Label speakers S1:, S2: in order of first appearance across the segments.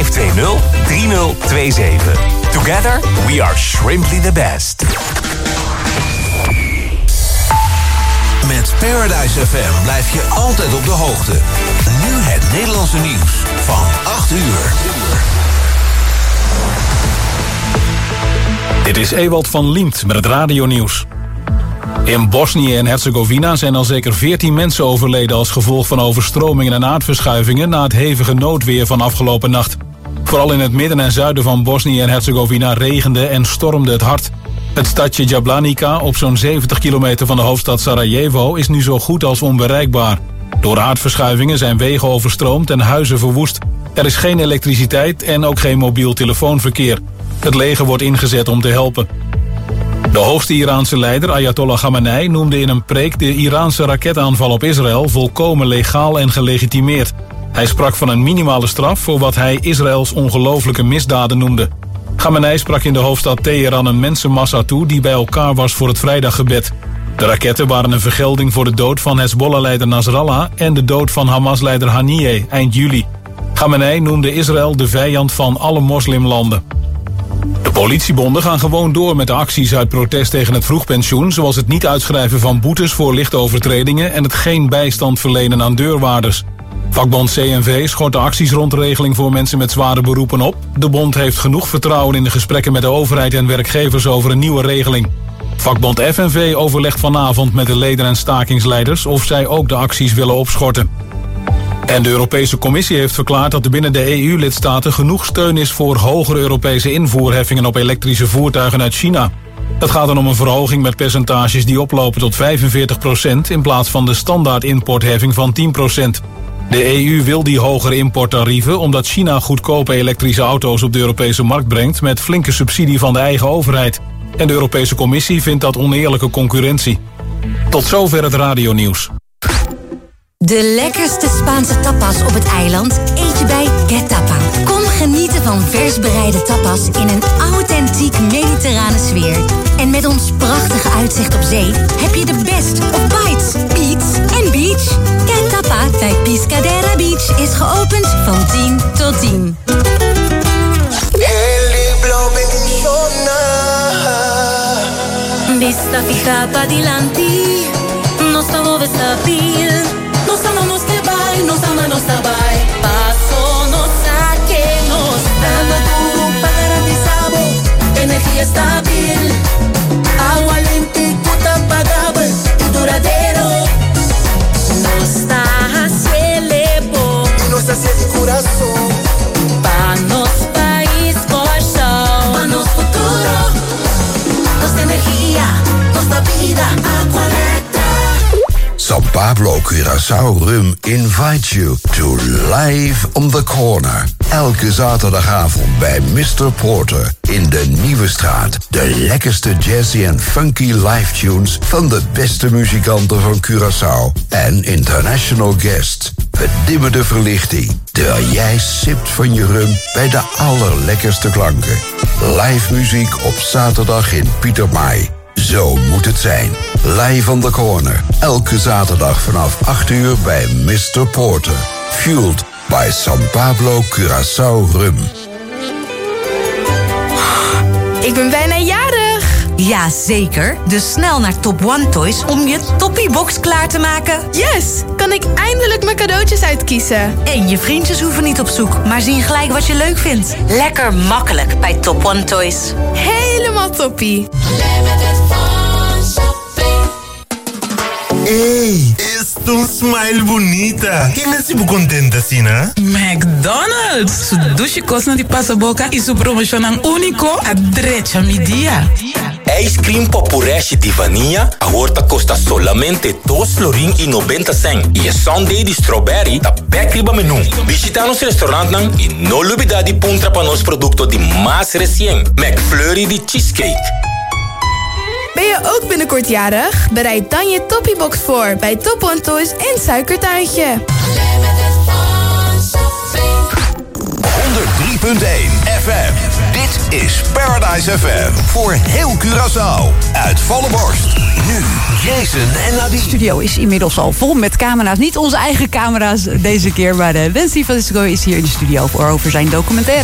S1: Together, we are Shrimply the best.
S2: Met Paradise FM blijf je altijd op de hoogte. Nu het Nederlandse nieuws van 8 uur.
S3: Dit is Ewald van Liemt met het radionieuws. In Bosnië en Herzegovina zijn al zeker 14 mensen overleden als gevolg van overstromingen en aardverschuivingen na het hevige noodweer van afgelopen nacht. Vooral in het midden en zuiden van Bosnië en Herzegovina regende en stormde het hard. Het stadje Jablanica, op zo'n 70 kilometer van de hoofdstad Sarajevo, is nu zo goed als onbereikbaar. Door aardverschuivingen zijn wegen overstroomd en huizen verwoest. Er is geen elektriciteit en ook geen mobiel telefoonverkeer. Het leger wordt ingezet om te helpen. De hoogste Iraanse leider, Ayatollah Khamenei, noemde in een preek de Iraanse raketaanval op Israël volkomen legaal en gelegitimeerd. Hij sprak van een minimale straf voor wat hij Israëls ongelooflijke misdaden noemde. Khamenei sprak in de hoofdstad Teheran een mensenmassa toe die bij elkaar was voor het vrijdaggebed. De raketten waren een vergelding voor de dood van Hezbollah-leider Nasrallah en de dood van Hamas-leider Haniyeh eind juli. Khamenei noemde Israël de vijand van alle moslimlanden. De politiebonden gaan gewoon door met de acties uit protest tegen het vroegpensioen, zoals het niet uitschrijven van boetes voor lichte overtredingen en het geen bijstand verlenen aan deurwaarders. Vakbond CNV schort de acties rond de regeling voor mensen met zware beroepen op. De bond heeft genoeg vertrouwen in de gesprekken met de overheid en werkgevers over een nieuwe regeling. Vakbond FNV overlegt vanavond met de leden en stakingsleiders of zij ook de acties willen opschorten. En de Europese Commissie heeft verklaard dat er binnen de EU-lidstaten genoeg steun is voor hogere Europese invoerheffingen op elektrische voertuigen uit China. Het gaat dan om een verhoging met percentages die oplopen tot 45% in plaats van de standaard importheffing van 10%. De EU wil die hogere importtarieven omdat China goedkope elektrische auto's op de Europese markt brengt met flinke subsidie van de eigen overheid. En de Europese Commissie vindt dat oneerlijke concurrentie. Tot zover het radionieuws.
S4: De lekkerste Spaanse tapas op het eiland eet je bij Get Tapa. Kom genieten van vers bereide tapas in een authentiek mediterrane sfeer. En met ons prachtige uitzicht op zee heb je de best of bites, beats en beach. Get Tapa bij Piscadera Beach is geopend van 10 tot 10.
S5: Vista fija pa' dilanti, no stavo stabil, no sabemos que vai, no sama no sabai, paso no saque no está, duro para garantizado, energía estabil, agua limpia, potable y duradero, no está cielo, no está de corazón, pa' nos país corazón, pa' nos futuro, nos energía, nuestra vida, Aqualectra.
S2: San Pablo Curaçao Rum invites you to Live on the Corner. Elke zaterdagavond bij Mr. Porter in de Nieuwe Straat. De lekkerste jazzy en funky live tunes van de beste muzikanten van Curaçao. En international guests. Bedimmen de verlichting, terwijl jij sipt van je rum bij de allerlekkerste klanken. Live muziek op zaterdag in Pietermaai. Zo moet het zijn. Live on the Corner. Elke zaterdag vanaf 8 uur bij Mr. Porter. Fueled by San Pablo Curaçao Rum.
S6: Ik ben bijna jarig.
S4: Ja, zeker. Dus snel naar Top One Toys om je toppiebox klaar te maken.
S6: Yes! Kan ik eindelijk mijn cadeautjes uitkiezen.
S4: En je vriendjes hoeven niet op zoek, maar zien gelijk wat je leuk vindt. Lekker makkelijk bij Top One Toys.
S6: Helemaal toppie.
S7: Ei, es tu smile bonita. Quem é tipo contente assim, né?
S8: McDonald's. Su dushi cosna di pasaboca e su promocionan único a drecha mi dia.
S9: Ice cream popureste de vanilla, a horta costa solamente $2,90. E a sundae de strawberry, da bekriba menu. Visita nos restaurant nang e no olvida de puntra para nos producto de mais recien. McFlurry de cheesecake.
S6: Ben je ook binnenkort jarig? Bereid dan je toppiebox voor bij Top One Toys in Suikertuintje.
S2: 103.8 FM. Dit is Paradise FM. Voor heel Curaçao. Uit volle borst. Nu Jason en Nadine.
S10: De studio is inmiddels al vol met camera's. Niet onze eigen camera's deze keer. Maar Wency van Disco is hier in de studio over zijn documentaire.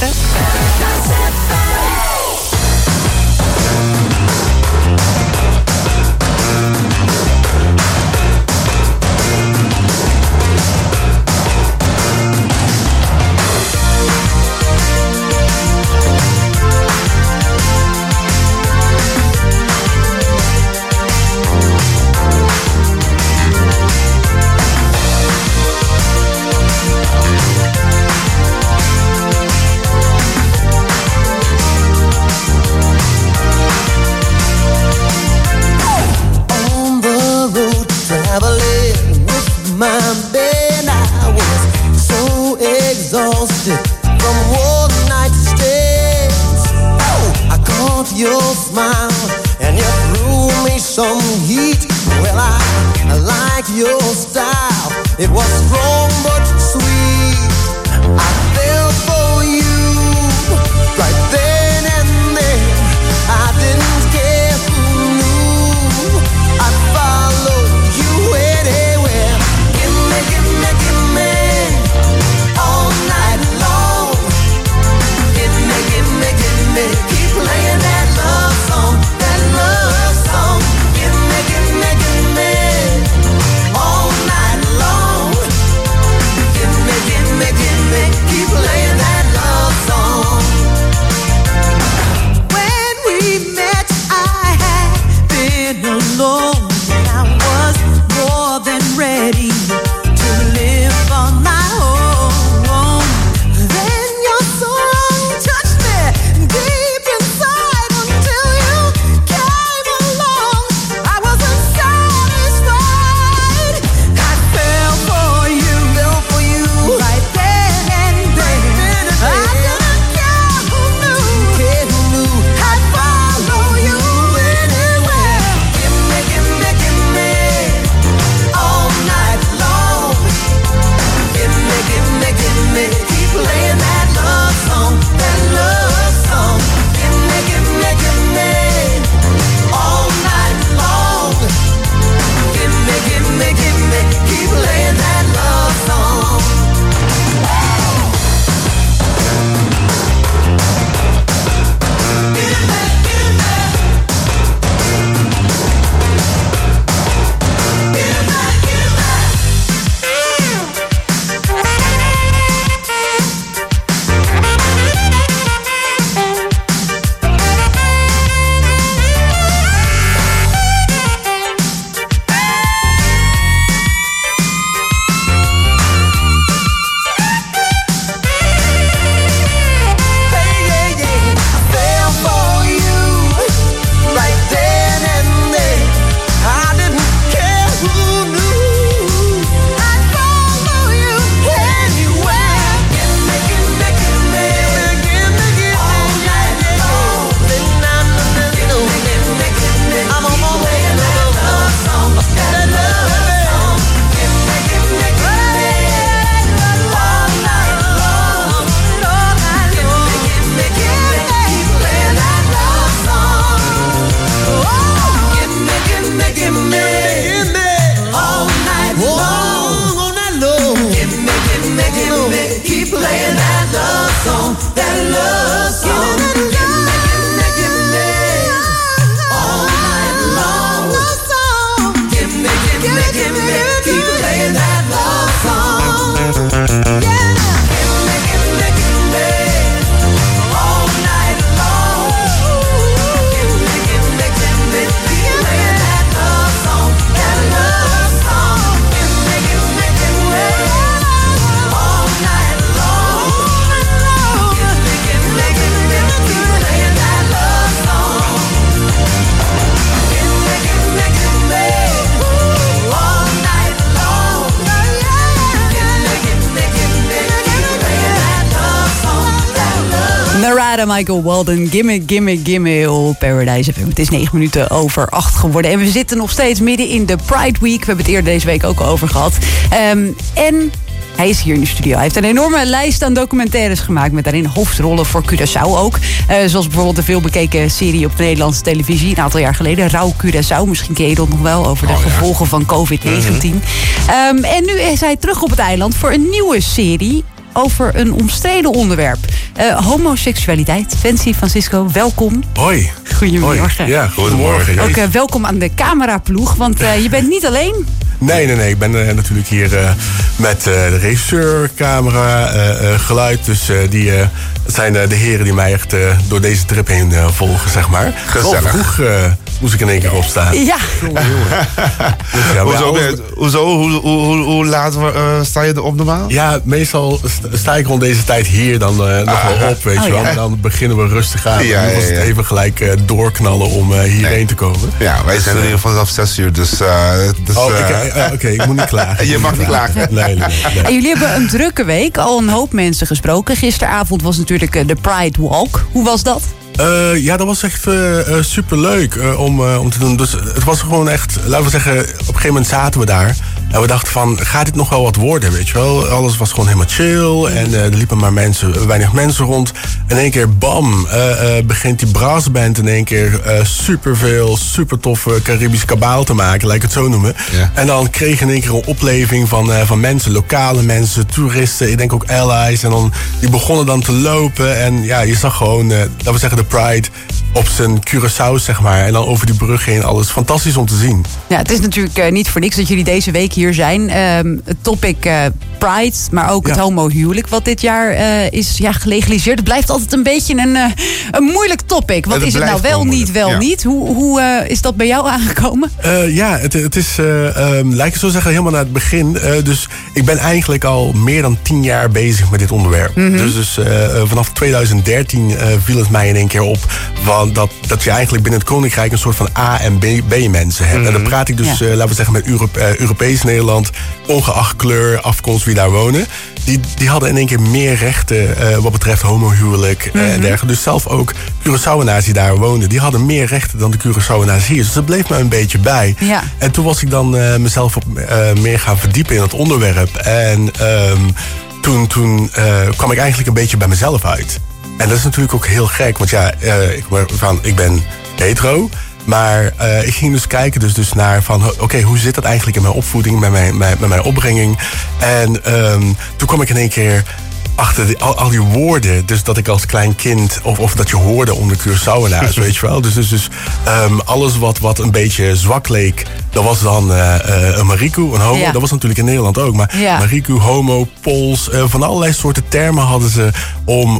S10: Narada, Michael Walden, Gimme, Gimme, Gimme op Paradise FM. Het is 7:09 geworden. En we zitten nog steeds midden in de Pride Week. We hebben het eerder deze week ook al over gehad. En Hij is hier in de studio. Hij heeft een enorme lijst aan documentaires gemaakt met daarin hoofdrollen voor Curaçao ook. Zoals bijvoorbeeld de veelbekeken serie op de Nederlandse televisie een aantal jaar geleden. Rauw Curaçao, misschien ken je dat nog wel, over de gevolgen van COVID-19. En nu is hij terug op het eiland voor een nieuwe serie over een omstreden onderwerp. Homoseksualiteit. Fancy Francisco, welkom.
S11: Hoi.
S10: Goedemorgen.
S11: Hoi. Ja, goedemorgen.
S10: Ook welkom aan de cameraploeg, want je bent niet alleen.
S11: Nee. Ik ben natuurlijk hier met de regisseur, camera, geluid. Dus dat zijn de heren die mij echt door deze trip heen volgen, zeg maar.
S12: Gezellig.
S11: Vroeg moest ik in één keer opstaan.
S10: Ja.
S12: Hoe laat sta je erop normaal?
S11: Ja, meestal sta ik rond deze tijd hier dan nog wel op, weet je wel. En dan beginnen we rustig aan. Nu was het even gelijk doorknallen om hierheen te komen.
S12: Ja, wij zijn er hier vanaf 6 uur, dus...
S11: Oké, ik moet niet klagen.
S12: Je mag niet klagen.
S11: Nee.
S10: En jullie hebben een drukke week, al een hoop mensen gesproken. Gisteravond was natuurlijk de Pride Walk. Hoe was dat?
S11: Ja, dat was echt superleuk om te doen. Dus het was gewoon echt, laten we zeggen, op een gegeven moment zaten we daar. En we dachten van, gaat dit nog wel wat worden, weet je wel? Alles was gewoon helemaal chill. En er liepen maar weinig mensen rond. En in één keer, bam, begint die brassband in één keer superveel, super toffe Caribisch kabaal te maken, laat ik het zo noemen. Ja. En dan kreeg je in één keer een opleving van mensen, lokale mensen, toeristen, ik denk ook allies. En dan, die begonnen dan te lopen. En ja, je zag gewoon, laten we zeggen, de Pride op zijn Curaçao, zeg maar. En dan over die brug heen, alles fantastisch om te zien.
S10: Ja, het is natuurlijk niet voor niks dat jullie deze week hier zijn. Het topic Pride, maar ook het homohuwelijk wat dit jaar is gelegaliseerd. Het blijft altijd een beetje een moeilijk topic. Wat is het nou wel niet? Hoe is dat bij jou aangekomen?
S11: Het is, lijkt het zo zeggen, helemaal naar het begin. Dus ik ben eigenlijk al meer dan 10 jaar bezig met dit onderwerp. Mm-hmm. Dus vanaf 2013 viel het mij in één keer op dat je eigenlijk binnen het Koninkrijk een soort van A- en B-mensen hebt. Mm-hmm. En dan praat ik dus, laten we zeggen, met Europees Nederland, ongeacht kleur, afkomst, wie daar wonen. Die hadden in één keer meer rechten wat betreft homohuwelijk en dergelijke. Dus zelf ook Curaçaoënaars die daar woonden, die hadden meer rechten dan de Curaçaoënaars hier. Dus dat bleef me een beetje bij. Ja. En toen was ik dan mezelf meer gaan verdiepen in het onderwerp. En toen kwam ik eigenlijk een beetje bij mezelf uit. En dat is natuurlijk ook heel gek, want ik ben hetero. Maar ik ging dus kijken dus naar van, oké, hoe zit dat eigenlijk in mijn opvoeding, met mijn opbrenging. En toen kwam ik in één keer achter al die woorden, dus dat ik als klein kind, of dat je hoorde onder Curaçaoënaars, weet je wel. Dus alles wat een beetje zwak leek, dat was dan een mariku, een homo. Ja. Dat was natuurlijk in Nederland ook. Maar mariku, homo, pols, van allerlei soorten termen hadden ze om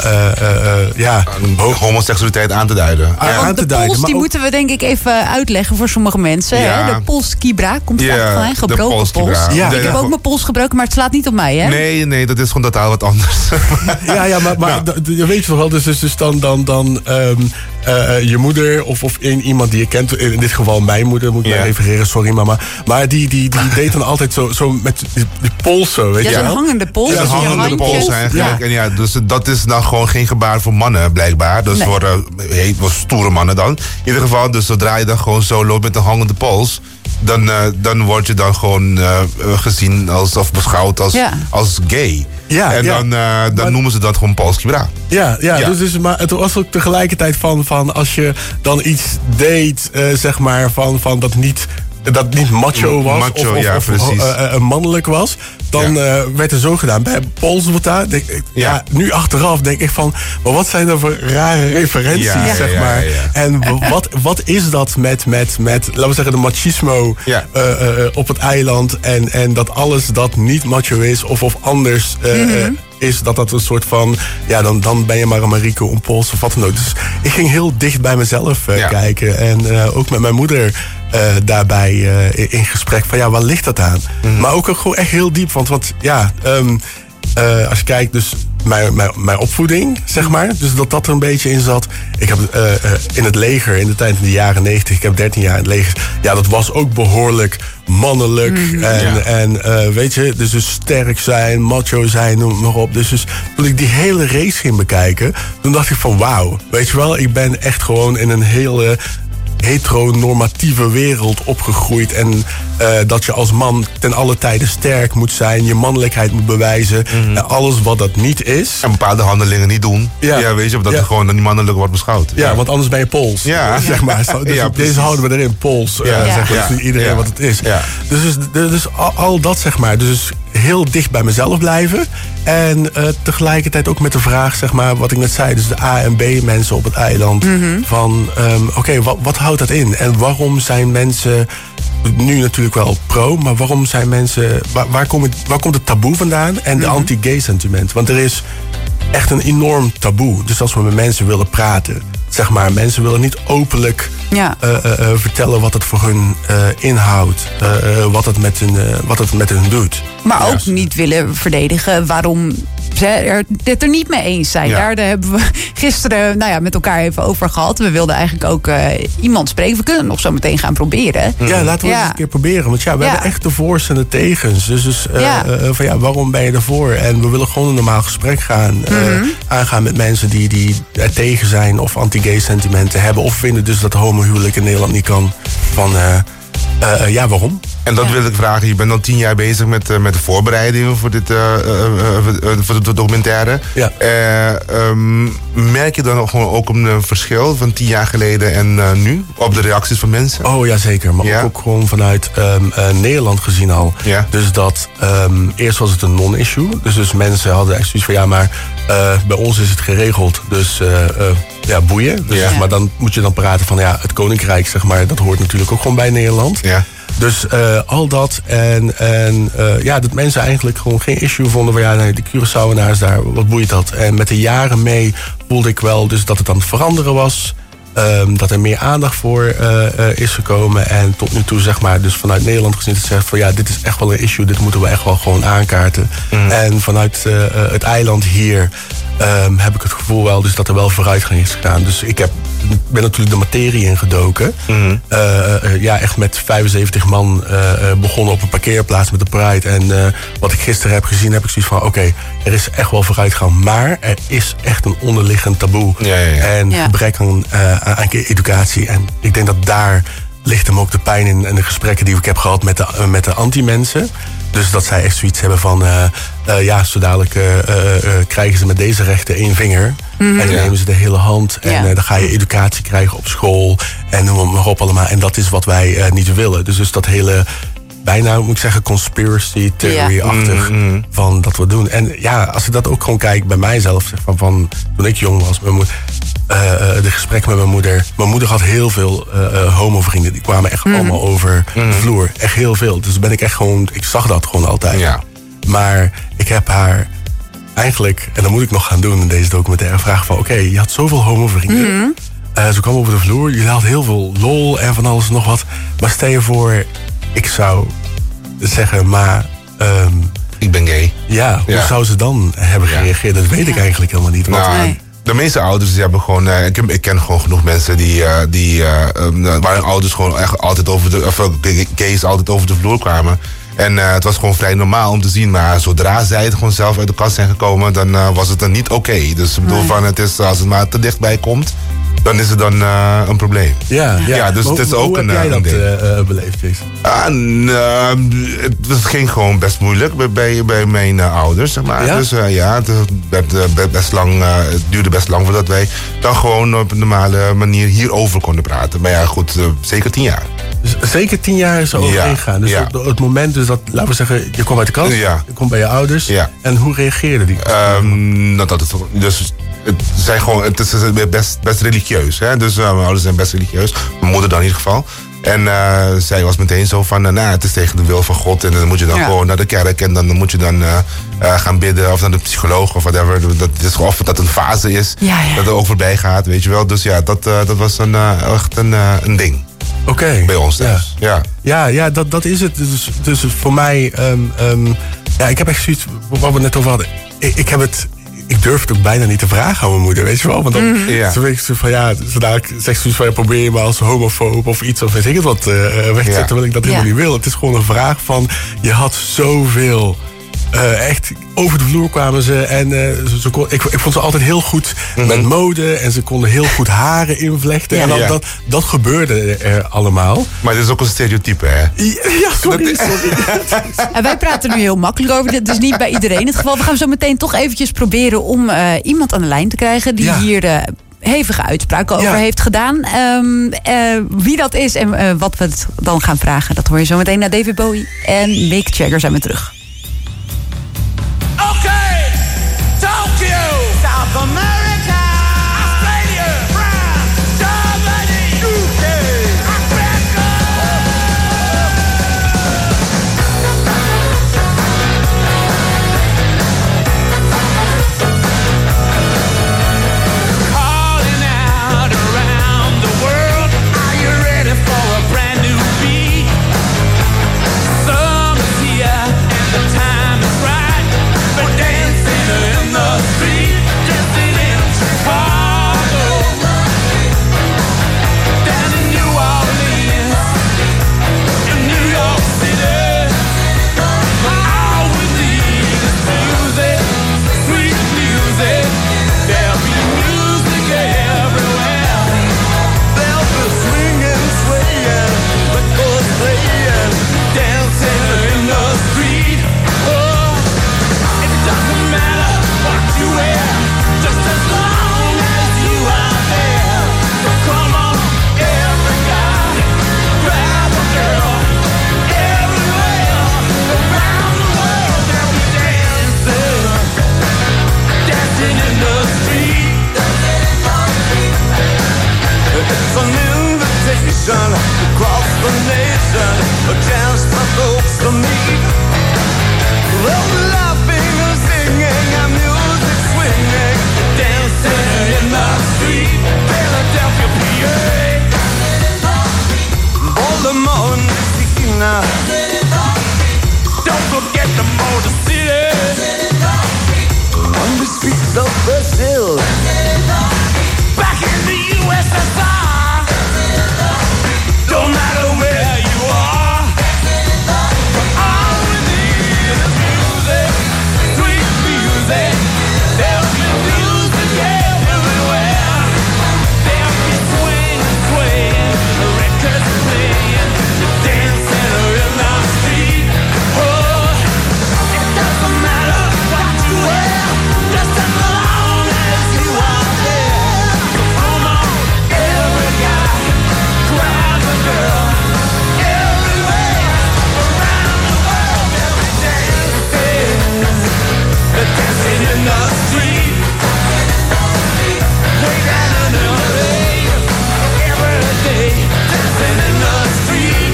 S12: homoseksualiteit aan te duiden.
S10: De pols, die moeten we denk ik even uitleggen voor sommige mensen. Ja. Hè? De polskibra komt er eigenlijk van, gebroken pols. Ja. Ik heb ook mijn pols gebroken, maar het slaat niet op mij, hè?
S12: Nee, dat is gewoon totaal wat anders.
S11: maar je weet toch wel, dus dan je moeder of iemand die je kent, in dit geval mijn moeder, moet ik maar refereren, sorry mama. Maar die deed dan altijd zo met die pols zo, weet je wel?
S10: Ja, zo'n hangende pols.
S12: Ja, zo'n hangende pols eigenlijk. Ja. En dus dat is dan gewoon geen gebaar voor mannen, blijkbaar. Dus voor stoere mannen dan. In ieder geval, dus zodra je dan gewoon zo loopt met een hangende pols, dan word je dan gewoon gezien of beschouwd als gay. Ja, en dan noemen ze dat gewoon polskibra.
S11: Ja. Dus, maar het was ook tegelijkertijd van als je dan iets deed, zeg maar, van dat niet macho was of mannelijk was, dan werd er zo gedaan. Bij polsbota, nu achteraf denk ik van, maar wat zijn er voor rare referenties, zeg maar. En wat is dat met laten we zeggen, de machismo op het eiland en dat alles dat niet macho is of anders is dat een soort van, dan ben je maar een marico, een pols of wat dan ook. Dus ik ging heel dicht bij mezelf kijken en ook met mijn moeder daarbij in gesprek van waar ligt dat aan? Maar ook gewoon echt heel diep, want als je kijkt, dus mijn opvoeding, zeg maar, dus dat er een beetje in zat. Ik heb in het leger, in de jaren 90, ik heb 13 jaar in het leger, dat was ook behoorlijk mannelijk en weet je, dus sterk zijn, macho zijn, noem maar op. Dus toen ik die hele race ging bekijken, toen dacht ik van wauw, weet je wel, ik ben echt gewoon in een hele heteronormatieve wereld opgegroeid. En dat je als man ten alle tijde sterk moet zijn. Je mannelijkheid moet bewijzen. En alles wat dat niet is.
S12: En bepaalde handelingen niet doen. Ja, weet je, omdat er gewoon niet mannelijk wordt beschouwd.
S11: Ja, want anders ben je Pools. Ja. Zeg maar. Dus deze houden we erin, Pools. Zeg maar. Dus iedereen wat het is. Ja. Dus al dat, zeg maar. Dus heel dicht bij mezelf blijven. En tegelijkertijd ook met de vraag, zeg maar, wat ik net zei. Dus de A en B mensen op het eiland. Van, oké, wat houdt dat in? En waarom zijn mensen nu natuurlijk wel pro, maar waarom zijn mensen... Waar komt het taboe vandaan? En de anti-gay sentiment. Want er is echt een enorm taboe. Dus als we met mensen willen praten, zeg maar, mensen willen niet openlijk vertellen wat het voor hun inhoudt. Wat het met hun doet.
S10: Maar ook niet willen verdedigen waarom ze het er niet mee eens zijn.
S11: Ja.
S10: Daar hebben we gisteren met elkaar even over gehad. We wilden eigenlijk ook iemand spreken. We kunnen het nog zo meteen gaan proberen.
S11: Ja, laten we het eens een keer proberen. Want we hebben echt de voor's en de tegens. Dus waarom ben je ervoor? En we willen gewoon een normaal gesprek aangaan met mensen die er tegen zijn of anti-gay sentimenten hebben. Of vinden dus dat homohuwelijk in Nederland niet kan. Waarom?
S12: En dat wil ik vragen. Je bent al 10 jaar bezig met de voorbereidingen voor voor de documentaire.
S11: Ja.
S12: Merk je dan ook een verschil van 10 jaar geleden en nu? Op de reacties van mensen?
S11: Oh ja, zeker. Maar ook gewoon vanuit Nederland gezien al. Ja. Dus dat eerst was het een non-issue. Dus mensen hadden echt zoiets van bij ons is het geregeld. Dus boeien. Dus, maar dan moet je dan praten van het Koninkrijk, zeg maar. Dat hoort natuurlijk ook gewoon bij Nederland. Ja. Dus al dat en dat mensen eigenlijk gewoon geen issue vonden van de Curaçaoenaars daar, wat boeit dat? En met de jaren mee voelde ik wel dus dat het aan het veranderen was. Dat er meer aandacht voor is gekomen. En tot nu toe, zeg maar, dus vanuit Nederland gezien, het zegt van dit is echt wel een issue, dit moeten we echt wel gewoon aankaarten. En vanuit het eiland hier heb ik het gevoel wel dus dat er wel vooruitgang is gegaan. Dus ik ben natuurlijk de materie ingedoken. Echt met 75 man begonnen op een parkeerplaats met de Pride. En wat ik gisteren heb gezien, heb ik zoiets van oké, er is echt wel vooruitgang. Maar er is echt een onderliggend taboe. En gebrek aan educatie. En ik denk dat daar ligt hem ook de pijn in en de gesprekken die ik heb gehad met de anti-mensen. Dus dat zij echt zoiets hebben van zo dadelijk krijgen ze met deze rechter 1 vinger. En dan nemen ze de hele hand. En dan ga je educatie krijgen op school. En noem maar op allemaal. En dat is wat wij niet willen. Dus dat hele, bijna moet ik zeggen, conspiracy theory-achtig van dat we doen. En als ik dat ook gewoon kijk bij mijzelf, van toen ik jong was, de gesprekken met mijn moeder. Mijn moeder had heel veel homovrienden. Die kwamen echt allemaal over de vloer. Echt heel veel. Dus ben ik echt gewoon, ik zag dat gewoon altijd. Ja. Maar ik heb haar eigenlijk, en dat moet ik nog gaan doen in deze documentaire, vragen van oké, je had zoveel homovrienden. Ze kwam over de vloer. Je had heel veel lol en van alles en nog wat. Maar stel je voor, ik zou zeggen, maar
S12: ik ben gay.
S11: Ja, hoe zou ze dan hebben gereageerd? Dat weet ik eigenlijk helemaal niet.
S12: De meeste ouders die hebben gewoon... ik ken gewoon genoeg mensen waar hun ouders gewoon echt altijd gays altijd over de vloer kwamen. En het was gewoon vrij normaal om te zien. Maar zodra zij het gewoon zelf uit de kast zijn gekomen, dan was het dan niet oké. Dus ik bedoel als het maar te dichtbij komt, dan is het dan een probleem.
S11: Ja,
S12: dus het is ook
S11: hoe heb jij dat beleefd, Jason?
S12: Het ging gewoon best moeilijk bij mijn ouders, zeg maar. Ja? Dus het duurde best lang voordat wij dan gewoon op een normale manier hierover konden praten. Maar goed, zeker 10 jaar.
S11: Dus zeker 10 jaar is er overheen gegaan. Dus het moment dus dat, laten we zeggen, je kwam uit de kast, je komt bij je ouders. Ja. En hoe reageerden die?
S12: Het is best religieus. Hè? Dus mijn ouders zijn best religieus. Mijn moeder dan in ieder geval. En zij was meteen zo van, het is tegen de wil van God. En dan moet je dan gewoon naar de kerk. En dan moet je dan gaan bidden. Of naar de psycholoog of whatever. Of dat een fase is. Dat er ook voorbij gaat, weet je wel. Dus dat was echt een ding.
S11: Oké.
S12: Bij ons thuis.
S11: Ja, dat is het. Dus voor mij, ik heb echt zoiets, wat we net over hadden. Ik durf het ook bijna niet te vragen aan mijn moeder, weet je wel. Want dan zegt ze zoiets van, probeer je maar als homofoob of iets, of weet ik het wat, weg te zetten, terwijl ik dat helemaal niet wil. Het is gewoon een vraag van, je had zoveel Echt over de vloer kwamen ze. En ik vond ze altijd heel goed met mode. En ze konden heel goed haren invlechten. En dat gebeurde er allemaal.
S12: Maar dit is ook een stereotype, hè?
S11: Ja, sorry.
S10: En wij praten nu heel makkelijk over. Dit is niet bij iedereen het geval. We gaan zo meteen toch eventjes proberen om iemand aan de lijn te krijgen... die hier hevige uitspraken over heeft gedaan. Wie dat is en wat we dan gaan vragen... dat hoor je zo meteen naar David Bowie en Mick Jagger zijn we terug.
S5: Okay, Tokyo, South America, Australia, France, Germany, UK, Africa. Calling out around the world, are you ready for a brand new beat? Summer's here and the time is right. But dancing in the street, dancing in Chicago, down in New Orleans, in New York City. All we need is music, sweet music. There'll be music everywhere. There'll be swinging, swaying, records playing, dancing in the street. It doesn't matter what you wear, just as long as you are there. So come on, every guy, grab a girl, everywhere, around the world they'll be dancing, dancing in the street. It's an invitation across the nation, a chance for folks to meet. They'll be laughing and singing and music swinging, dancing in the street. Philadelphia, PA, Baltimore and Messina. Don't forget the Motor City, on the streets of Brazil, back in the USSR. Don't matter where you are, all we need is music, sweet music. There'll be music everywhere. There'll be swing and swaying, records playing, dancing in the street. Oh, it doesn't matter what you wear, just as long as you are there. So come on, every guy, grab a girl, everywhere, around the world they'll be dancing, dancing in the street. Way down in LA, every day, dancing in the street.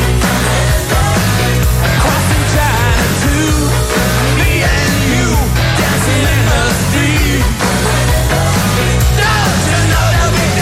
S5: Crossing China too, me and you, dancing in the street. Don't you know they'll be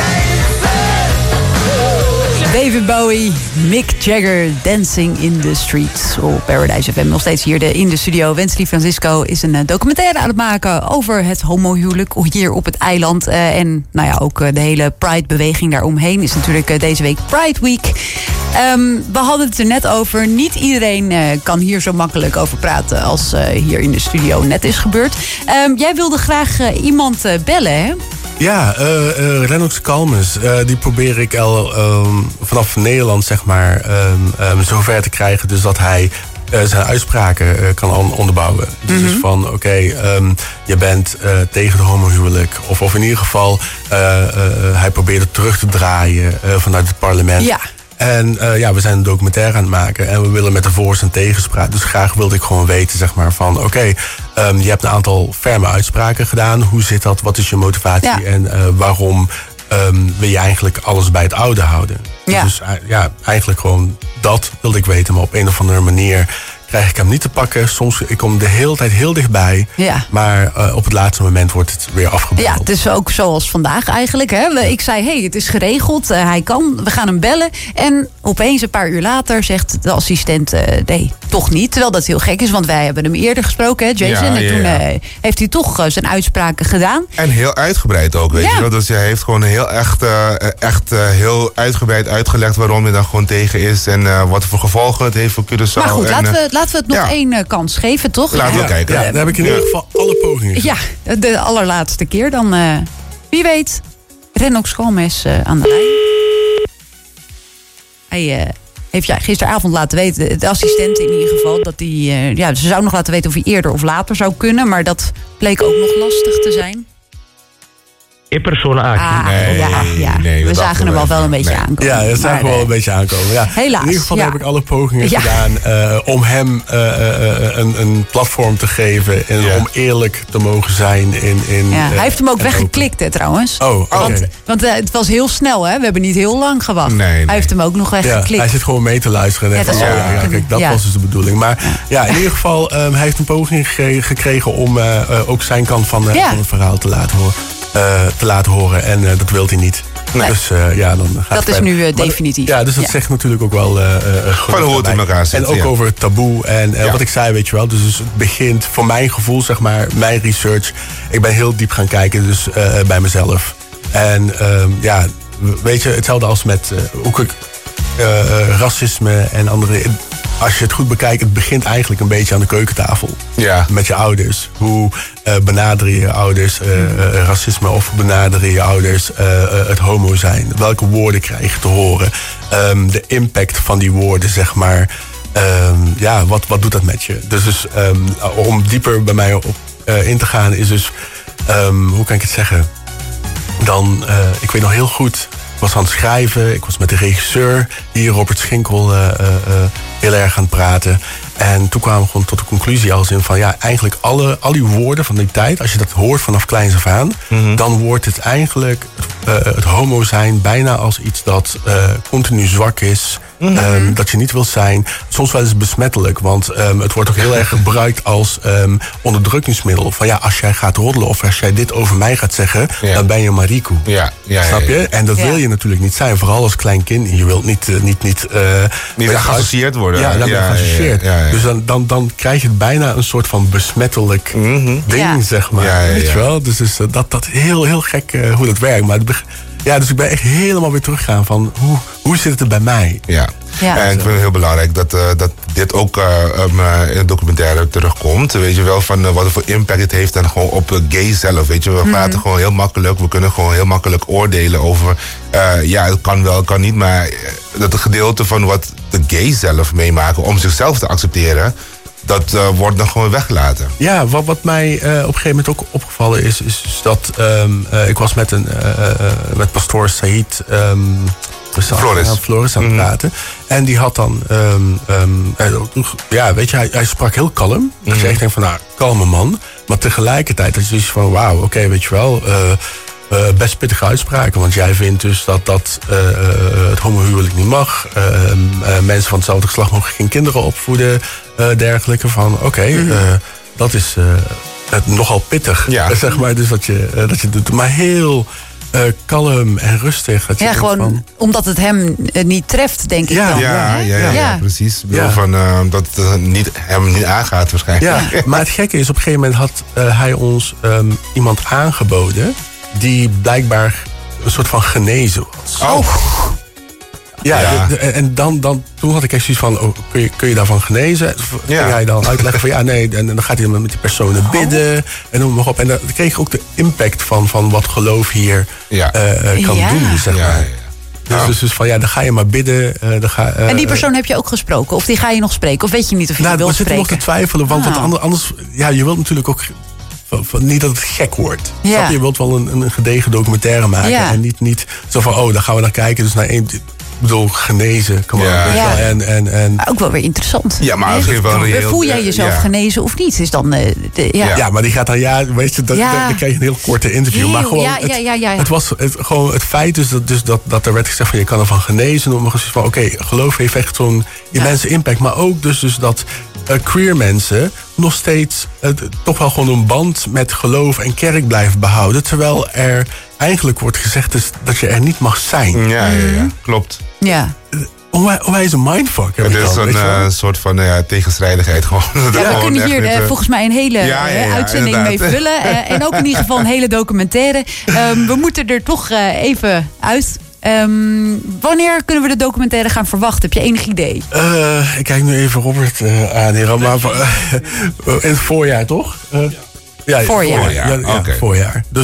S5: dancing?
S10: David Bowie, Mick Jagger, Dancing in the Streets op Paradise FM. Nog steeds hier in de studio. Wensley Francisco is een documentaire aan het maken over het homohuwelijk hier op het eiland. En nou ja, ook de hele Pride-beweging daaromheen is natuurlijk deze week Pride Week. We hadden het er net over. Niet iedereen kan hier zo makkelijk over praten als hier in de studio net is gebeurd. Jij wilde graag iemand bellen, hè?
S11: Ja, Lennox Kalmus, die probeer ik al vanaf Nederland, zeg maar, zover te krijgen. Dus dat hij zijn uitspraken kan onderbouwen. Dus van, oké, je bent tegen de homohuwelijk. Of in ieder geval, hij probeert het terug te draaien vanuit het parlement. Ja. En we zijn een documentaire aan het maken. En we willen met de voor's en tegenspraak. Dus graag wilde ik gewoon weten, zeg maar, van oké, je hebt een aantal ferme uitspraken gedaan. Hoe zit dat? Wat is je motivatie? Ja. En waarom wil je eigenlijk alles bij het oude houden? Ja. Dus eigenlijk gewoon dat wilde ik weten. Maar op een of andere manier krijg ik hem niet te pakken. Soms ik kom de hele tijd heel dichtbij. Ja. Maar op het laatste moment wordt het weer afgebeld.
S10: Ja, het is ook zoals vandaag eigenlijk. Hè? Ik zei, het is geregeld. Hij kan. We gaan hem bellen. En opeens een paar uur later zegt de assistent, nee, toch niet. Terwijl dat heel gek is, want wij hebben hem eerder gesproken, hè, Jason. Ja, en toen heeft hij toch zijn uitspraken gedaan.
S12: En heel uitgebreid ook, weet je wel. Dus hij heeft gewoon heel heel uitgebreid uitgelegd waarom hij daar gewoon tegen is. En wat voor gevolgen het heeft voor Curaçao.
S10: Maar goed, laten laten we het nog één kans geven, toch?
S12: Laten we kijken.
S11: Ja, dan heb ik in ieder geval alle pogingen.
S10: Ja, de allerlaatste keer. Dan, wie weet, Rennox Gomes aan de lijn. Hij heeft gisteravond laten weten, de assistent in ieder geval, dat hij, ze zou nog laten weten of hij eerder of later zou kunnen, maar dat bleek ook nog lastig te zijn. We zagen hem al wel een beetje aankomen.
S11: Ja, dat zagen we wel een beetje aankomen. Ja.
S10: Helaas.
S11: In ieder geval heb ik alle pogingen gedaan om hem een platform te geven en om eerlijk te mogen zijn.
S10: Hij heeft hem ook weggeklikt, hè, trouwens.
S11: Oh, oké.
S10: Want het was heel snel, hè? We hebben niet heel lang gewacht. Hij heeft hem ook nog weggeklikt.
S11: Ja, hij zit gewoon mee te luisteren. En kijk, dat was dus de bedoeling. Maar in ieder geval, hij heeft een poging gekregen om ook zijn kant van het verhaal te laten horen. En dat wil hij niet. Nee. Dus dan gaat
S10: dat is nu definitief.
S11: Dus dat zegt natuurlijk ook wel
S12: van hoe het in elkaar zit.
S11: En ook over het taboe. En wat ik zei, weet je wel. Dus het begint, voor mijn gevoel, zeg maar, mijn research. Ik ben heel diep gaan kijken, dus bij mezelf. En weet je, hetzelfde als met racisme en andere. Als je het goed bekijkt, het begint eigenlijk een beetje aan de keukentafel.
S12: Ja.
S11: Met je ouders. Hoe benaderen je ouders racisme of benaderen je ouders het homo zijn? Welke woorden krijg je te horen? De impact van die woorden, zeg maar. Wat doet dat met je? Dus om dieper bij mij op in te gaan is dus, hoe kan ik het zeggen? Dan, ik weet nog heel goed, ik was aan het schrijven. Ik was met de regisseur, hier Robert Schinkel, heel erg aan het praten. En toen kwamen we gewoon tot de conclusie als in van eigenlijk al die woorden van die tijd, als je dat hoort vanaf kleins af aan, dan wordt het eigenlijk het homo zijn bijna als iets dat continu zwak is. Dat je niet wilt zijn. Soms wel eens besmettelijk. Want het wordt ook heel erg gebruikt als onderdrukkingsmiddel. Van als jij gaat roddelen of als jij dit over mij gaat zeggen, dan ben je Mariku. Snap je? En dat wil je natuurlijk niet zijn. Vooral als klein kind. Je wilt niet
S12: geassocieerd worden.
S11: Ja, dan ben je geassocieerd. Dus dan krijg je bijna een soort van besmettelijk ding, zeg maar. Weet je wel? Dus dat heel, heel gek hoe dat werkt. Maar dus ik ben echt helemaal weer teruggegaan van hoe zit het er bij mij?
S12: Ja. En ik vind het heel belangrijk dat dit ook in de documentaire terugkomt. Weet je wel, van wat voor impact het heeft dan gewoon op gay zelf. Weet je, we praten gewoon heel makkelijk. We kunnen gewoon heel makkelijk oordelen over het kan wel, het kan niet. Maar dat gedeelte van wat de gay zelf meemaken om zichzelf te accepteren, dat wordt dan gewoon weggelaten. Ja,
S11: wat mij op een gegeven moment ook opgevallen is dat ik was met pastoor Said Floris aan het praten. En die had dan, weet je, hij sprak heel kalm. Dat je echt denkt van, kalme man. Maar tegelijkertijd dat je zoiets van, wauw, oké, weet je wel, best pittige uitspraken. Want jij vindt dus dat het homohuwelijk niet mag. Mensen van hetzelfde geslacht mogen geen kinderen opvoeden. Dergelijke van, dat is nogal pittig. Zeg maar, dus dat je doet. Maar heel kalm en rustig. Dat je
S10: gewoon omdat het hem niet treft, denk ik dan.
S12: Ja, precies. Van, dat het hem niet aangaat waarschijnlijk.
S11: Ja, maar het gekke is, op een gegeven moment had hij ons iemand aangeboden die blijkbaar een soort van genezen was. En toen had ik echt zoiets van, kun je daarvan genezen? Ging hij dan uitleggen van en dan gaat hij met die personen bidden en noem maar op. En dan kreeg ik ook de impact van wat geloof hier kan doen, zeg maar. Dus van dan ga je maar bidden.
S10: En die persoon heb je ook gesproken? Of die ga je nog spreken? Of weet je niet of je die wil spreken?
S11: We zitten nog te twijfelen, want anders, je wilt natuurlijk ook niet dat het gek wordt. Je wilt wel een gedegen documentaire maken. En niet zo van, dan gaan we naar kijken. Dus naar één, ik bedoel, genezen.
S10: Maar ook wel weer interessant.
S12: Ja, maar het geeft wel reëel.
S10: Voel jij jezelf genezen of niet? Is dan,
S11: maar die gaat dan, weet je, dan krijg je een heel korte interview. Maar gewoon, het was gewoon het feit dat er werd gezegd van, je kan ervan genezen. Om gezegd van, geloof heeft echt zo'n immense impact. Maar ook dus dat queer mensen nog steeds toch wel gewoon een band met geloof en kerk blijven behouden. Terwijl er eigenlijk wordt gezegd dat je er niet mag zijn.
S12: Ja, klopt.
S10: Ja.
S11: Onwijs een mindfuck.
S12: Het is een soort van tegenstrijdigheid gewoon.
S10: We kunnen hier volgens mij een hele uitzending mee vullen. En ook in ieder geval een hele documentaire. We moeten er toch even uit. Wanneer kunnen we de documentaire gaan verwachten? Heb je enig idee?
S11: Ik kijk nu even Robert aan hier. Maar in het voorjaar, toch?
S10: Voorjaar.
S11: Ja, voorjaar. Dus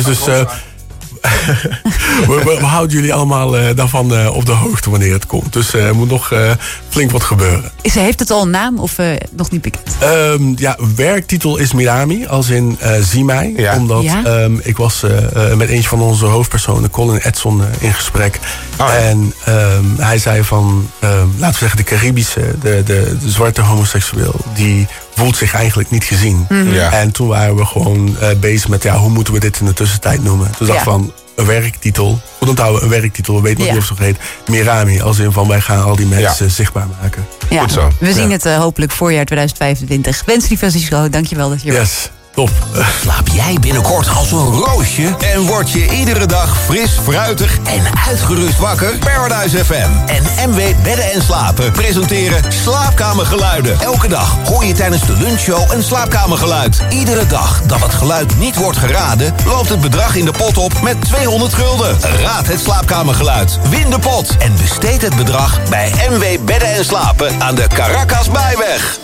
S11: we houden jullie allemaal daarvan op de hoogte wanneer het komt. Dus er moet nog flink wat gebeuren.
S10: Heeft het al een naam of nog niet bekend?
S11: Werktitel is Mirami, als in zie mij. Ja. Omdat ik was met eentje van onze hoofdpersonen, Colin Edson, in gesprek. En hij zei van, laten we zeggen de Caribische, de zwarte homoseksueel, die voelt zich eigenlijk niet gezien.
S10: Mm-hmm.
S12: Ja.
S11: En toen waren we gewoon bezig met, hoe moeten we dit in de tussentijd noemen? Toen dacht ik van, een werktitel. Goed onthouden, een werktitel. We weten nog niet of het zo heet. Mirami, als in van wij gaan al die mensen zichtbaar maken.
S10: Ja.
S12: Goed zo.
S10: We zien het hopelijk voorjaar 2025. Wensley Francisco, dankjewel dat je er was.
S11: Yes. Top.
S2: Slaap jij binnenkort als een roosje en word je iedere dag fris, fruitig en uitgerust wakker? Paradise FM en MW Bedden en Slapen presenteren Slaapkamergeluiden. Elke dag hoor je tijdens de lunchshow een slaapkamergeluid. Iedere dag dat het geluid niet wordt geraden, loopt het bedrag in de pot op met 200 gulden. Raad het slaapkamergeluid, win de pot en besteed het bedrag bij MW Bedden en Slapen aan de Caracas Bijweg.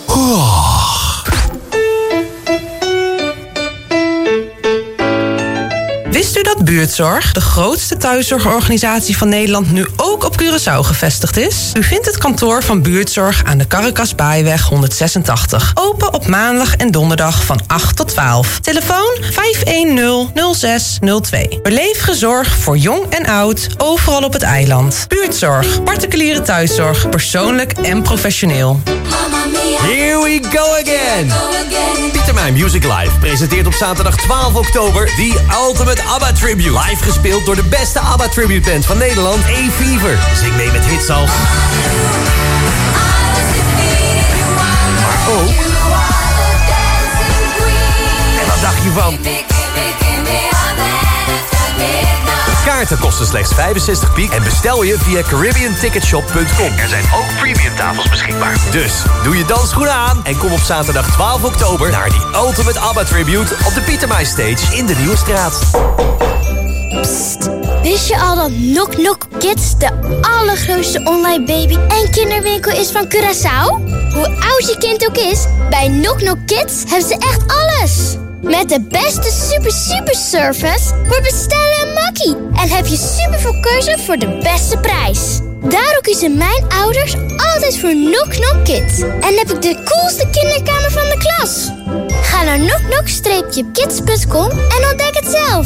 S13: Wist u dat Buurtzorg, de grootste thuiszorgorganisatie van Nederland, nu ook op Curaçao gevestigd is? U vindt het kantoor van Buurtzorg aan de Caracas Bijweg 186. Open op maandag en donderdag van 8 tot 12. Telefoon 510-0602. Belevige zorg voor jong en oud, overal op het eiland. Buurtzorg, particuliere thuiszorg, persoonlijk en professioneel.
S14: Here we go again! Pietermijn Music Live presenteert op zaterdag 12 oktober The Ultimate ABBA Tribute. Live gespeeld door de beste ABBA Tribute band van Nederland, A-Fever. Zing mee met hits als... Maar ook... En wat dacht je van... Kaarten kosten slechts 65 piek en bestel je via CaribbeanTicketShop.com. Er zijn ook premium tafels beschikbaar. Dus doe je dansschoenen aan en kom op zaterdag 12 oktober naar die Ultimate ABBA Tribute op de Pietermaaij Stage in de Nieuwe Straat.
S15: Psst, wist je al dat Knock Knock Kids de allergrootste online baby- en kinderwinkel is van Curaçao? Hoe oud je kind ook is, bij Knock Knock Kids hebben ze echt alles. Met de beste super service voor bestellen en makkie. En heb je superveel keuze voor de beste prijs. Daarom kiezen mijn ouders altijd voor Knock Knock Kids. En heb ik de coolste kinderkamer van de klas. Ga naar knockknock-kids.com en ontdek het zelf.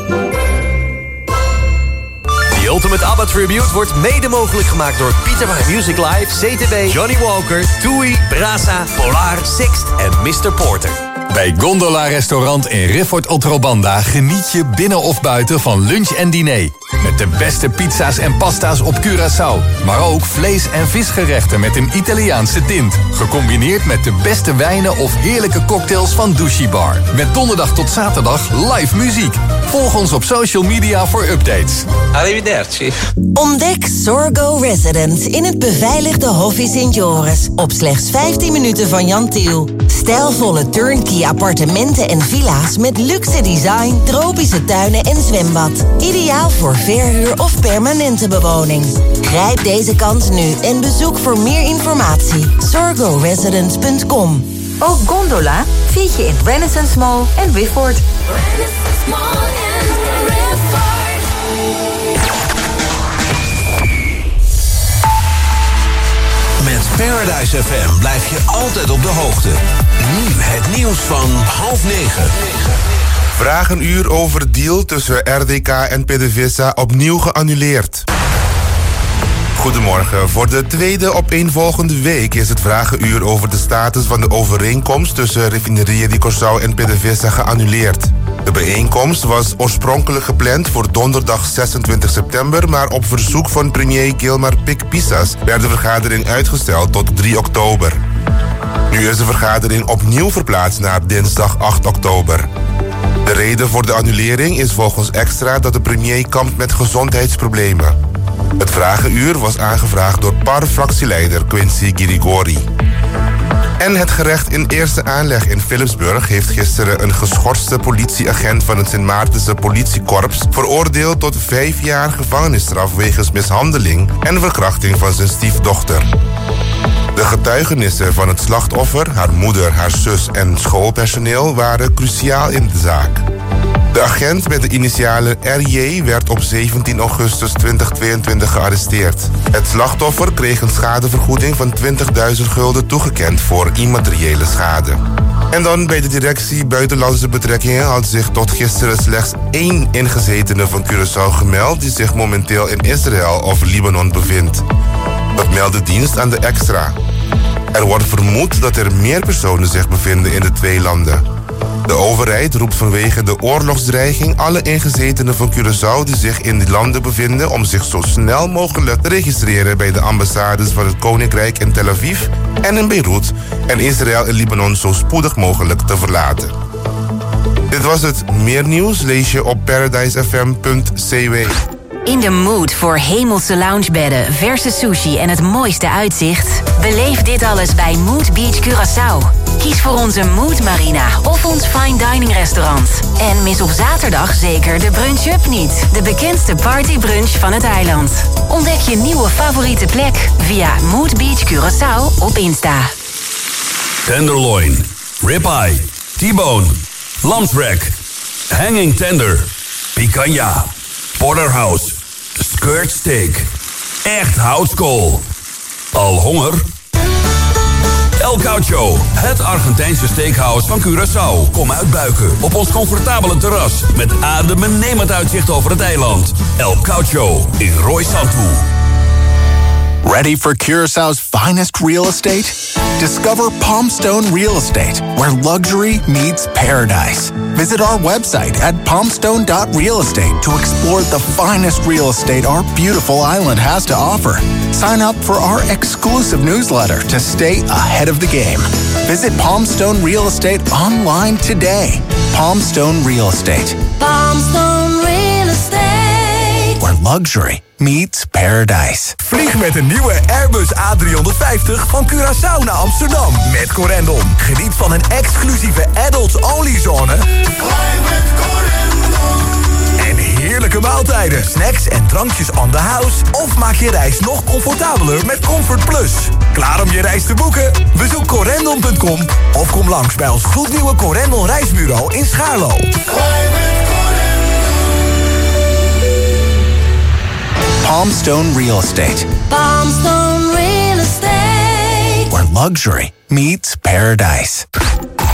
S14: The Ultimate ABBA Tribute wordt mede mogelijk gemaakt door Pietermaaij Music Live, CTB, Johnny Walker, Toei, Brasa, Polar, Sixt en Mr. Porter.
S1: Bij Gondola Restaurant in Rifford Otrobanda geniet je binnen of buiten van lunch en diner. Met de beste pizza's en pasta's op Curaçao. Maar ook vlees- en visgerechten met een Italiaanse tint. Gecombineerd met de beste wijnen of heerlijke cocktails van Dushi Bar. Met donderdag tot zaterdag live muziek. Volg ons op social media voor updates.
S16: Arrivederci. Ontdek Sorgo Residence in het beveiligde Hoffie Sint Joris. Op slechts 15 minuten van Jan Tiel. Stijlvolle turnkey appartementen en villa's met luxe design, tropische tuinen en zwembad. Ideaal voor verhuur of permanente bewoning. Grijp deze kans nu en bezoek voor meer informatie sorgoresidence.com.
S17: Ook Gondola vind je in Renaissance Mall en Wifford.
S2: Met Paradise FM blijf je altijd op de hoogte. Nu het nieuws van 8:30.
S12: Vragenuur over deal tussen RDK en PDVSA opnieuw geannuleerd. Goedemorgen. Voor de tweede opeenvolgende week is het vragenuur over de status van de overeenkomst tussen Refinerie di Curaçao en PDVSA geannuleerd. De bijeenkomst was oorspronkelijk gepland voor donderdag 26 september... maar op verzoek van premier Gilmar Pik-Pisas werd de vergadering uitgesteld tot 3 oktober. Nu is de vergadering opnieuw verplaatst naar dinsdag 8 oktober. De reden voor de annulering is volgens Extra dat de premier kampt met gezondheidsproblemen. Het vragenuur was aangevraagd door PAR-fractieleider Quincy Girigori. En het gerecht in eerste aanleg in Philipsburg heeft gisteren een geschorste politieagent van het Sint Maartense politiekorps veroordeeld tot 5 jaar gevangenisstraf wegens mishandeling en verkrachting van zijn stiefdochter. De getuigenissen van het slachtoffer, haar moeder, haar zus en schoolpersoneel waren cruciaal in de zaak. De agent met de initialen RJ werd op 17 augustus 2022 gearresteerd. Het slachtoffer kreeg een schadevergoeding van 20.000 gulden toegekend voor immateriële schade. En dan bij de directie Buitenlandse Betrekkingen had zich tot gisteren slechts 1 ingezetene van Curaçao gemeld die zich momenteel in Israël of Libanon bevindt. Dat meldt de dienst aan de Extra. Er wordt vermoed dat er meer personen zich bevinden in de 2 landen. De overheid roept vanwege de oorlogsdreiging alle ingezetenen van Curaçao die zich in die landen bevinden om zich zo snel mogelijk te registreren bij de ambassades van het Koninkrijk in Tel Aviv en in Beirut en Israël en Libanon zo spoedig mogelijk te verlaten. Dit was het. Meer nieuws lees je op paradisefm.cw.
S18: In de mood voor hemelse loungebedden, verse sushi en het mooiste uitzicht? Beleef dit alles bij Mood Beach Curaçao. Kies voor onze Mood Marina of ons fine dining restaurant. En mis op zaterdag zeker de Brunch Up niet. De bekendste partybrunch van het eiland. Ontdek je nieuwe favoriete plek via Mood Beach Curaçao op Insta.
S19: Tenderloin, ribeye, T-bone, lamsrack, hanging tender, picanha, porterhouse, skirt steak, echt houtskool. Al honger? El Caucho, het Argentijnse steakhouse van Curaçao. Kom uitbuiken op ons comfortabele terras met adembenemend uitzicht over het eiland. El Caucho in Roy Santu.
S20: Ready for Curaçao's finest real estate? Discover Palmstone Real Estate, where luxury meets paradise. Visit our website at palmstone.realestate to explore the finest real estate our beautiful island has to offer. Sign up for our exclusive newsletter to stay ahead of the game. Visit Palmstone Real Estate online today. Palmstone Real Estate.
S5: Palmstone Real Estate.
S20: Where luxury meets paradise.
S21: Vlieg met een nieuwe Airbus A350 van Curaçao naar Amsterdam met Corendon. Geniet van een exclusieve adults-only zone en heerlijke maaltijden, snacks en drankjes on the house. Of maak je reis nog comfortabeler met Comfort Plus. Klaar om je reis te boeken? Bezoek corendon.com of kom langs bij ons gloednieuwe Corendon reisbureau in Schaarlo.
S20: Palmstone Real Estate.
S5: Palmstone Real Estate.
S20: Where luxury meets paradise.
S14: 103.1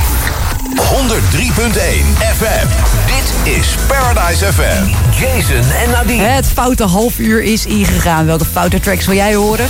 S14: FM. Dit is Paradise FM. Jason en Nadine.
S10: Het foute half uur is ingegaan. Welke foute tracks wil jij horen?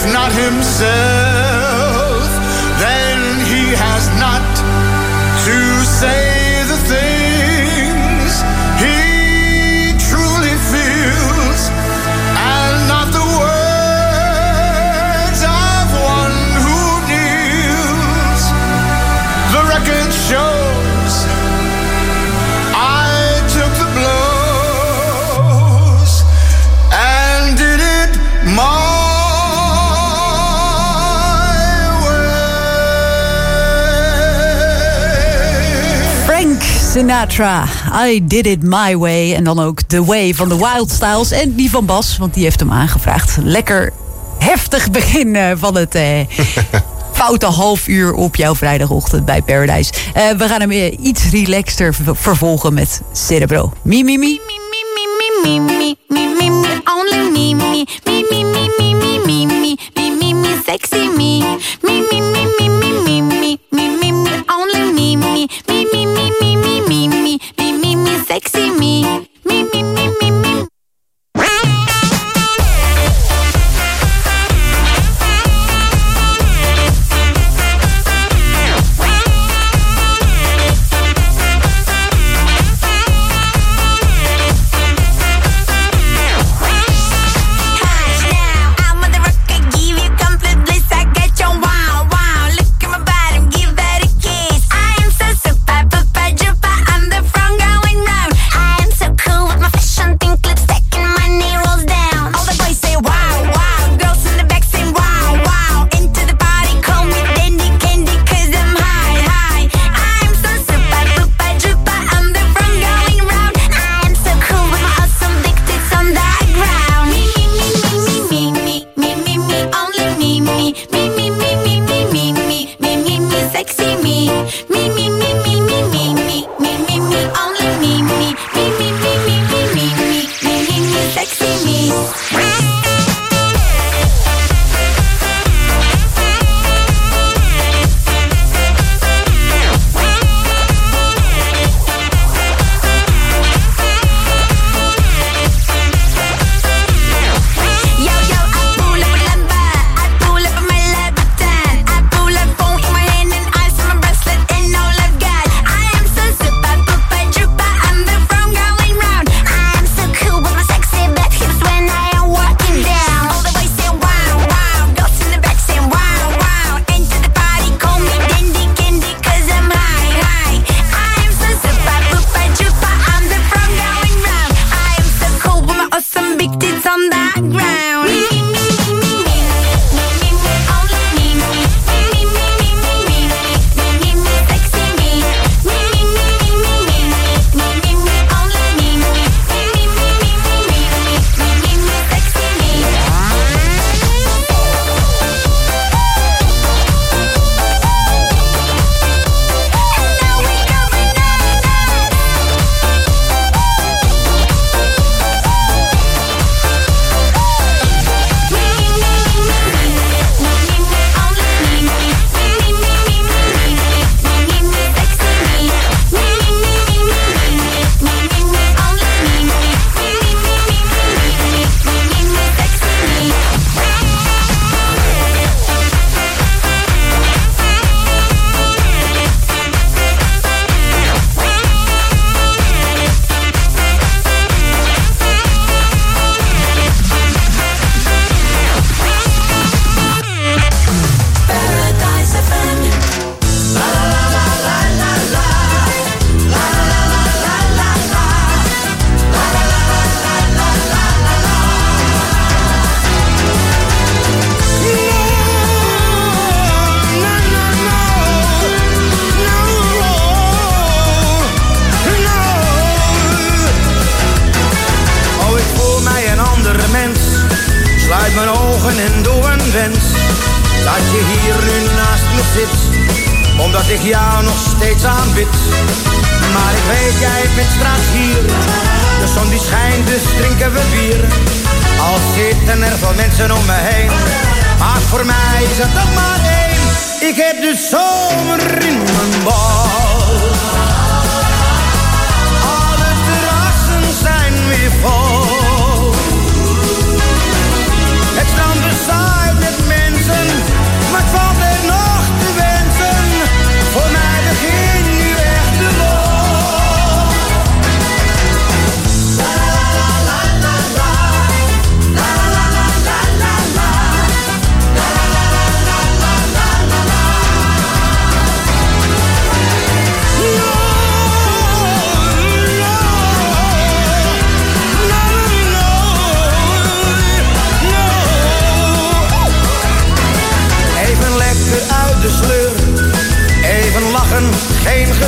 S3: if not himself, then he has not to say the things he truly feels, and not the words of one who kneels. The record shows I took the blows and did it my
S10: Sinatra, I Did It My Way. En dan ook The Way van de Wild Styles. En die van Bas, want die heeft hem aangevraagd. Lekker heftig begin van het foute half uur op jouw vrijdagochtend bij Paradise. We gaan hem iets relaxter vervolgen met Cerebro. Mi, mi, mi.
S5: Me, me, me, me, me, only me, me, me, me, me, me, me, me, me, me, me, me, sexy me, me, me, me, me, me, me, me, me, me, me, only me, me, me, me, me, me, me, me, me, me, me, me, sexy me, me, me, me, me, me.
S22: Omdat ik jou nog steeds aanbid. Maar ik weet, jij bent straks hier. De zon die schijnt, dus drinken we bier. Al zitten er veel mensen om me heen. Maar voor mij is het toch maar één. Ik heb de zomer in mijn bal. Alle terrassen zijn weer vol. Het strand bezaaid met mensen.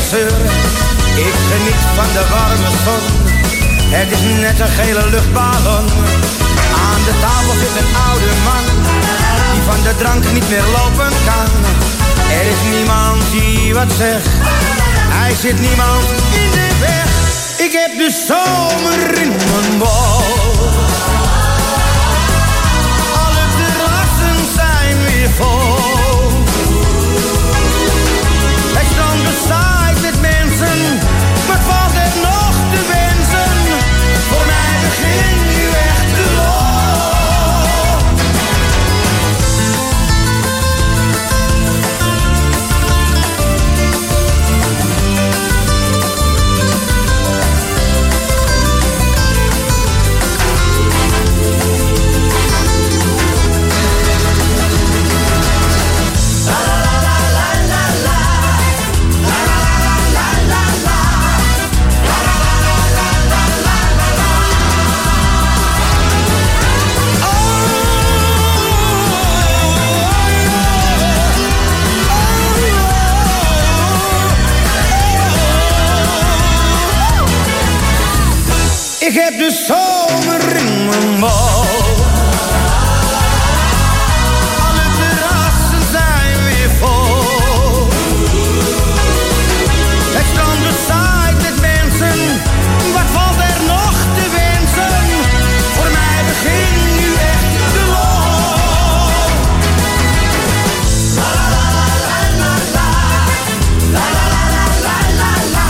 S22: zeur. Ik geniet van de warme zon. Het is net een gele luchtballon. Aan de tafel zit een oude man die van de drank niet meer lopen kan. Er is niemand die wat zegt. Hij zit niemand in de weg. Ik heb de zomer in mijn bol. Alle terrassen zijn weer vol. Het strand bezaaid met mensen. Wat valt er nog te wensen? Voor mij begint nu echt de lol. Ik heb de zomer in mijn bol. Alle terrassen zijn weer vol. Het strand bezaaid met mensen. Wat valt er nog te wensen? Voor mij begint nu echt de lol. La la la la la la la la la la la.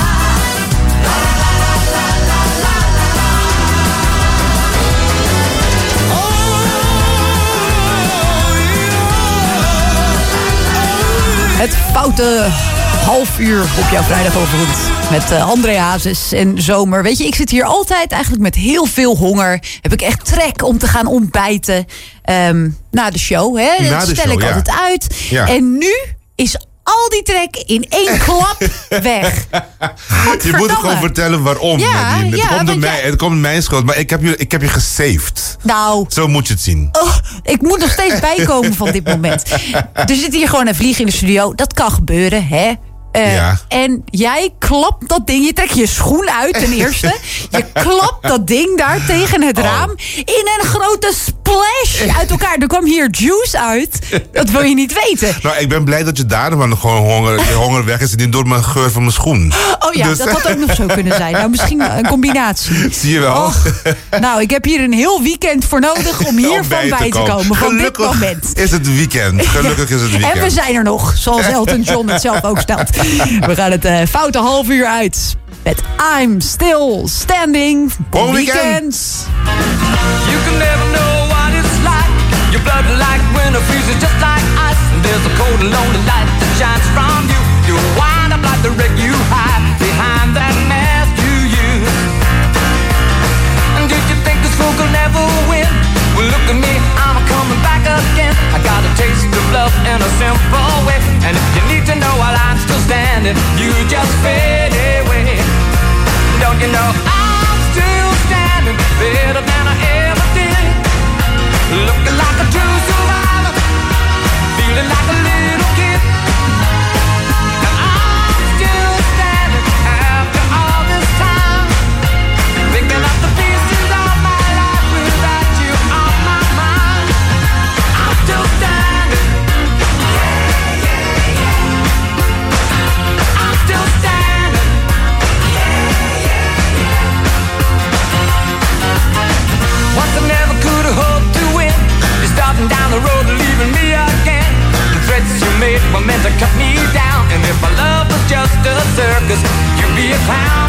S10: Het foute half uur op jouw vrijdagochtend met André Hazes en Zomer. Weet je, ik zit hier altijd eigenlijk met heel veel honger. Heb ik echt trek om te gaan ontbijten na de show. Hè? Dat stel ik altijd uit. Ja. En nu is al die trek in één klap weg.
S12: Je moet gewoon vertellen waarom.
S10: Ja,
S12: het komt mijn schuld, maar ik heb je gesaved.
S10: Nou,
S12: zo moet je het zien.
S10: Oh, ik moet nog steeds bijkomen van dit moment. Er zit hier gewoon een vlieg in de studio. Dat kan gebeuren, hè? En jij klapt dat ding, je trekt je schoen uit ten eerste. Je klapt dat ding daar tegen het raam in een grote splash uit elkaar. Er kwam hier juice uit. Dat wil je niet weten.
S12: Nou, ik ben blij dat je daarom gewoon honger weg is en niet door mijn geur van mijn schoen.
S10: Oh ja, dus dat had ook nog zo kunnen zijn. Nou, misschien een combinatie.
S12: Zie je wel.
S10: Nou, ik heb hier een heel weekend voor nodig om hiervan bij te komen. Van dit moment.
S12: Is het weekend. Gelukkig is het weekend.
S10: En we zijn er nog, zoals Elton John het zelf ook stelt. We gaan het foute half uur uit met I'm Still Standing.
S12: Bon weekend.
S4: You can never know what it's like. Your blood like winter freezes just like ice. And there's a cold and lonely light that shines from you. You wind up like the wreck you hide behind that mask you use. And did you think this fool could never win? Well, look at me, I'm coming back again. I got a taste of love in a simple way. And if you need to know while I'm still standing, you just fade away. Don't you know I'm still standing, better than I ever did. Looking like a true survivor, feeling like a little kid. And I'm still standing after all this time, picking up the pieces of my life without you on my mind. I'm still standing. I'm still standing. Once I never could have hoped to win. You're starting down the road and leaving me again. The threats you made were meant to cut me down. And if my love was just a circus, you'd be a clown.